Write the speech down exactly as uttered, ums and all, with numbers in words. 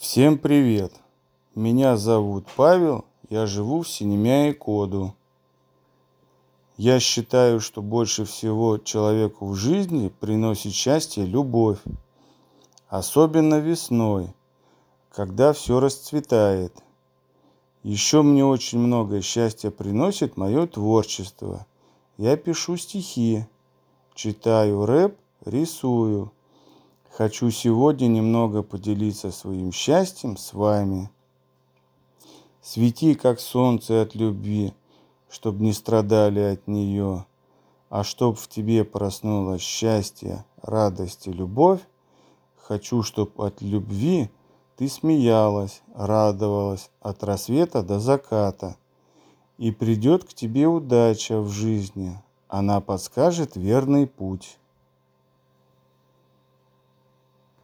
Всем привет! Меня зовут Павел, я живу в Синемяе-Коду. Я считаю, что больше всего человеку в жизни приносит счастье любовь, особенно весной, когда все расцветает. Еще мне очень много счастья приносит мое творчество. Я пишу стихи, читаю рэп, рисую. Хочу сегодня немного поделиться своим счастьем с вами. Свети, как солнце от любви, чтоб не страдали от нее, а чтоб в тебе проснулось счастье, радость и любовь. Хочу, чтоб от любви ты смеялась, радовалась от рассвета до заката. И придет к тебе удача в жизни, она подскажет верный путь.